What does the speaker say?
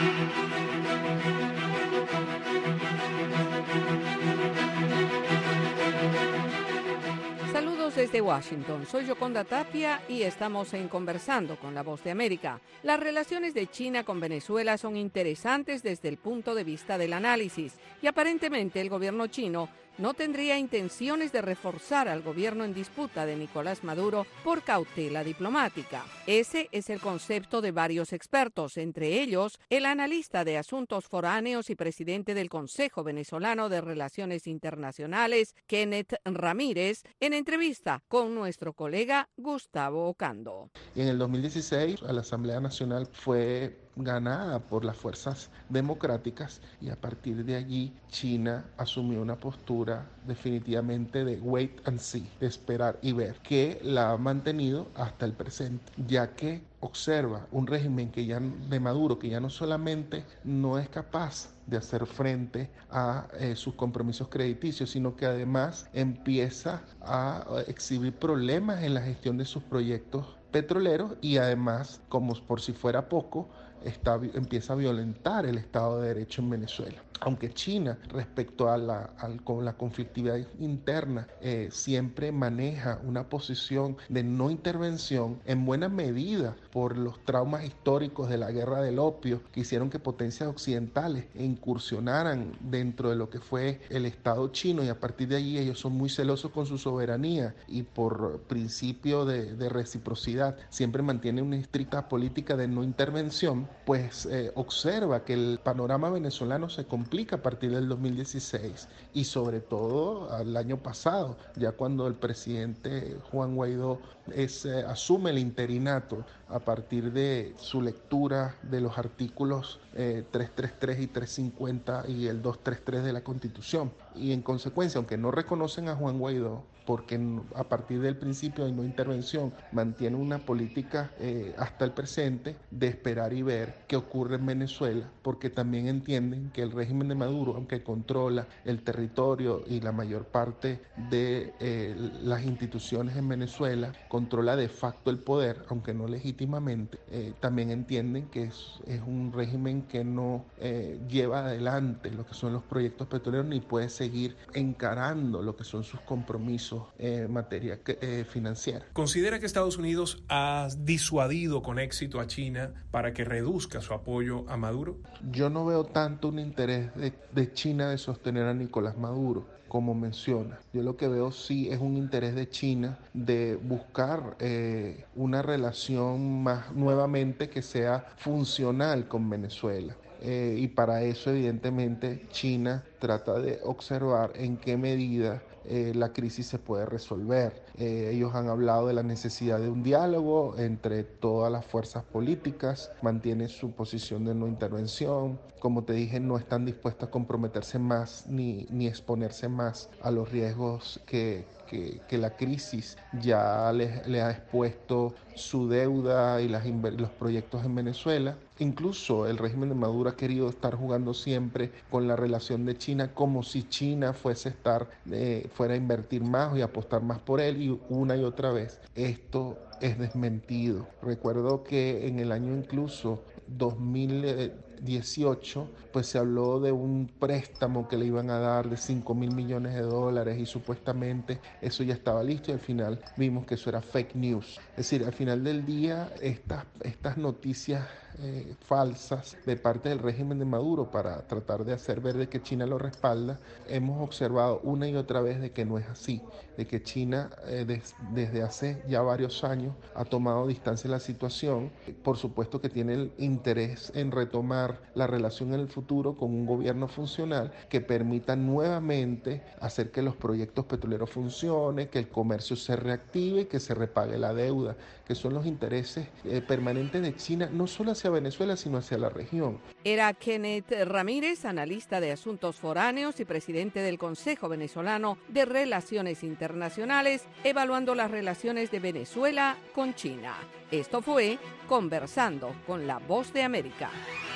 Saludos desde Washington, soy Yoconda Tapia y estamos en Conversando con la Voz de América. Las relaciones de China con Venezuela son interesantes desde el punto de vista del análisis y aparentemente el gobierno chino no tendría intenciones de reforzar al gobierno en disputa de Nicolás Maduro por cautela diplomática. Ese es el concepto de varios expertos, entre ellos el analista de asuntos foráneos y presidente del Consejo Venezolano de Relaciones Internacionales, Kenneth Ramírez, en entrevista con nuestro colega Gustavo Ocando. Y en el 2016 la Asamblea Nacional fue ganada por las fuerzas democráticas y a partir de allí China asumió una postura definitivamente de wait and see, de esperar y ver, que la ha mantenido hasta el presente, ya que observa un régimen de Maduro que ya no solamente no es capaz de hacer frente a sus compromisos crediticios, sino que además empieza a exhibir problemas en la gestión de sus proyectos petroleros y además, como por si fuera poco, empieza a violentar el Estado de Derecho en Venezuela. Aunque China, respecto a la conflictividad interna, siempre maneja una posición de no intervención, en buena medida por los traumas históricos de la guerra del opio, que hicieron que potencias occidentales incursionaran dentro de lo que fue el Estado chino, y a partir de allí ellos son muy celosos con su soberanía y por principio de reciprocidad siempre mantienen una estricta política de no intervención, pues observa que el panorama venezolano se complica a partir del 2016 y sobre todo al año pasado, ya cuando el presidente Juan Guaidó asume el interinato a partir de su lectura de los artículos 333 y 350 y el 233 de la Constitución. Y en consecuencia, aunque no reconocen a Juan Guaidó, porque a partir del principio de no intervención mantiene una política hasta el presente de esperar y ver qué ocurre en Venezuela, porque también entienden que el régimen de Maduro, aunque controla el territorio y la mayor parte de las instituciones en Venezuela, controla de facto el poder, aunque no legítimamente, también entienden que es un régimen que no lleva adelante lo que son los proyectos petroleros ni puede seguir encarando lo que son sus compromisos en materia financiera. ¿Considera que Estados Unidos ha disuadido con éxito a China para que reduzca su apoyo a Maduro? Yo no veo tanto un interés de China de sostener a Nicolás Maduro, como menciona. Yo lo que veo sí es un interés de China de buscar una relación más nuevamente que sea funcional con Venezuela. Y para eso evidentemente China trata de observar en qué medida la crisis se puede resolver. Ellos han hablado de la necesidad de un diálogo entre todas las fuerzas políticas, mantienen su posición de no intervención, como te dije, no están dispuestos a comprometerse más ni exponerse más a los riesgos que la crisis ya le ha expuesto su deuda y los proyectos en Venezuela. Incluso el régimen de Maduro ha querido estar jugando siempre con la relación de China como si China fuera a invertir más y apostar más por él, y una y otra vez esto es desmentido. Recuerdo que en el año incluso 2018 pues se habló de un préstamo que le iban a dar de $5.000 millones y supuestamente eso ya estaba listo, y al final vimos que eso era fake news. Es decir, al final del día estas noticias falsas de parte del régimen de Maduro para tratar de hacer ver de que China lo respalda, hemos observado una y otra vez de que no es así, de que China desde hace ya varios años ha tomado distancia de la situación. Por supuesto que tiene el interés en retomar la relación en el futuro con un gobierno funcional que permita nuevamente hacer que los proyectos petroleros funcionen, que el comercio se reactive y que se repague la deuda, que son los intereses permanentes de China, no solo hacia Venezuela, sino hacia la región. Era Kenneth Ramírez, analista de asuntos foráneos y presidente del Consejo Venezolano de Relaciones Internacionales, evaluando las relaciones de Venezuela con China. Esto fue Conversando con la Voz de América.